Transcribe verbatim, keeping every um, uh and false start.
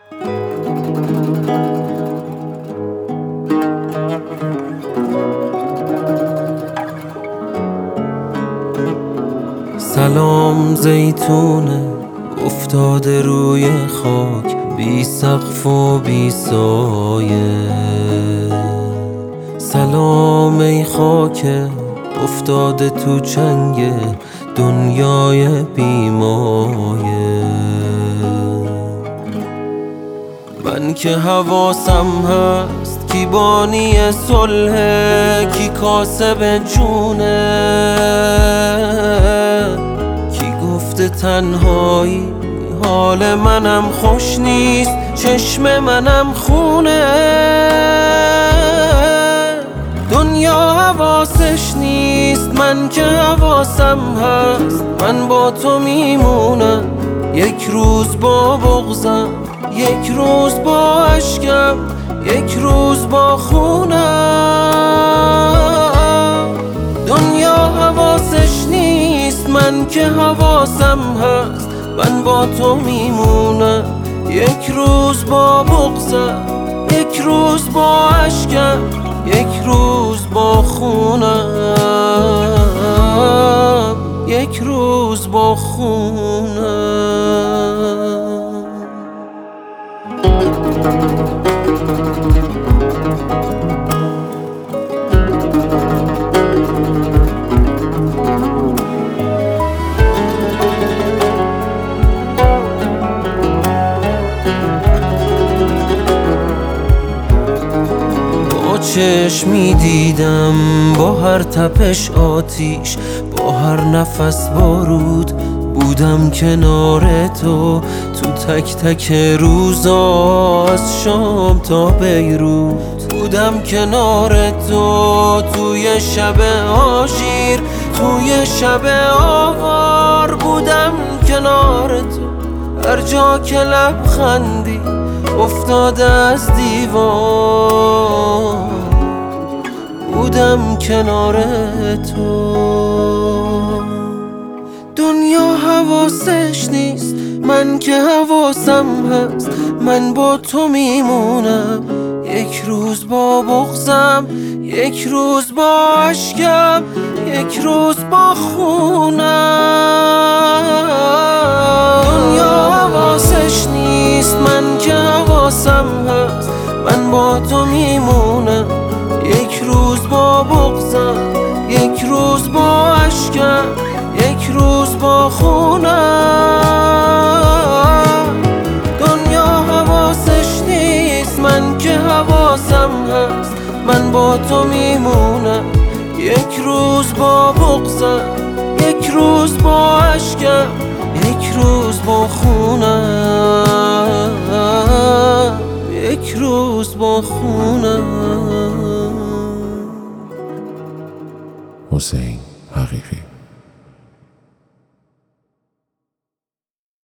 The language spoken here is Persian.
سلام زیتونه افتاده روی خاک، بی سقف و بی سایه. سلام ای خاک افتاده تو چنگ دنیای بیمایه. من که حواسم هست کی بانی صلح، کی کاسب جونه، کی گفته تنهایی حال منم خوش نیست، چشم منم خونه. دنیا حواسش نیست، من که حواسم هست. من با تو میمونم، یک روز با بغضم، یک روز با اشکم، یک روز با خونم. دنیا حواسش نیست، من که حواسم هست. من با تو میمونم، یک روز با بغضم، یک روز با اشکم، یک روز با خونم، یک روز با خونم. چشمی دیدم با هر تپش آتیش، با هر نفس بارود. بودم کنار تو تو تک تک روزا، از شام تا بیروت. بودم کنار تو توی شب آشیر، توی شب آوار. بودم کنار تو هر جا که لبخندی افتاده از دیوار. بودم کنار تو. دنیا حواسش نیست، من که حواسم هست. من با تو میمونم، یک روز با بغضم، یک روز با اشکم، یک روز با خونم. دنیا حواسش نیست، من که حواسم هست. من با تو میمونم، یک روز با بغضم، یک روز با اشکم، یک روز با خونم. دنیا حواسش نیست، من که حواسم هست. من با تو میمونم، یک روز با بغضم، یک روز با اشکم، یک روز با خونم، یک روز با خونم. حسین حقیقی.